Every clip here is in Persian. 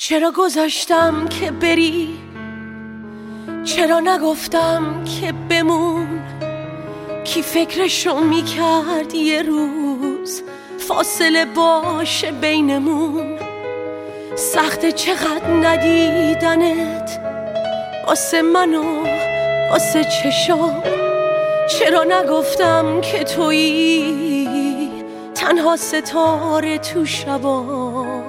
چرا گذاشتم که بری؟ چرا نگفتم که بمون؟ کی فکرشو میکرد یه روز فاصله باشه بینمون؟ سخت چقدر ندیدنت واسه من و واسه چشام. چرا نگفتم که تویی تنها ستاره تو شبام؟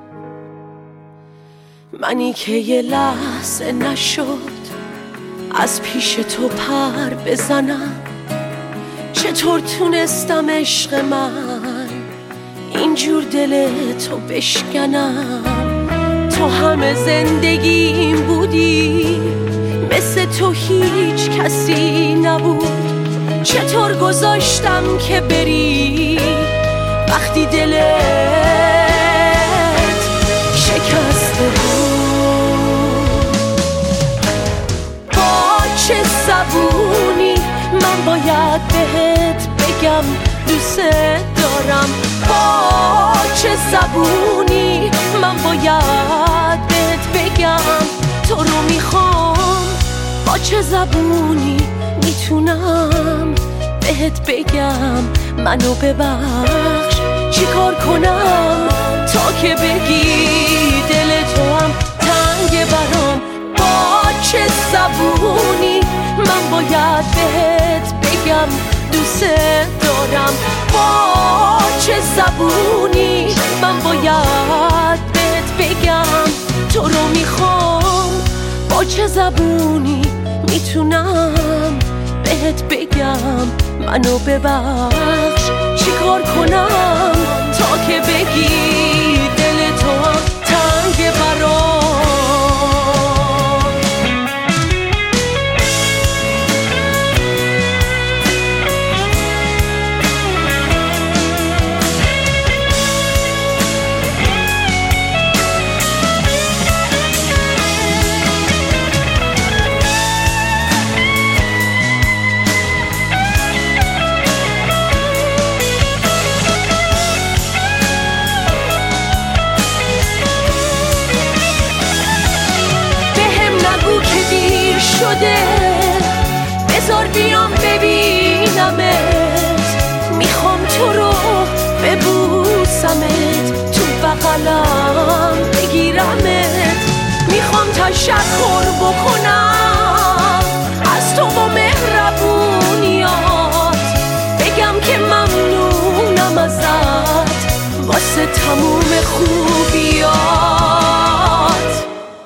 منی که یه لحظه نشد از پیش تو پر بزنم. چطور تونستم عشق من اینجور دل تو بشکنم؟ تو همه زندگیم بودی، مثل تو هیچ کسی نبود. چطور گذاشتم که بری وقتی دلت شکسته بود؟ با چه زبونی من باید بهت بگم دوست دارم؟ با چه زبونی من باید بهت بگم تو رو میخوام؟ با چه زبونی میتونم بهت بگم منو ببخش؟ چی کار کنم تا که بگی دل تو هم تنگ برام؟ با چه زبونی من باید بهت بگم دوست دارم؟ با چه زبونی من باید بهت بگم تو رو میخوام؟ با چه زبونی میتونم بهت بگم منو ببخش؟ چی کار کنم تا که بگی دل تو هم تنگ برام؟ بذار بیام ببینمت، میخوام تو رو ببوسمت، تو بغلم بگیرمت. میخوام تشکر بکنم از تو و مهربونیات، بگم که ممنونم ازت واسه تموم خوبیات.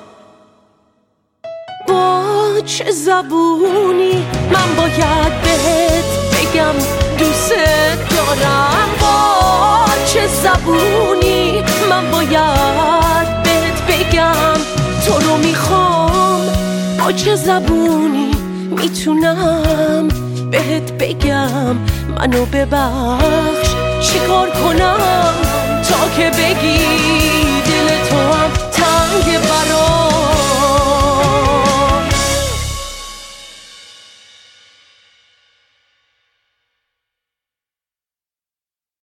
چه زبونی من باید بهت بگم دوست دارم؟ با چه زبونی من باید بهت بگم تو رو میخوام؟ با چه زبونی میتونم بهت بگم منو ببخش؟ چی کار کنم تا که بگی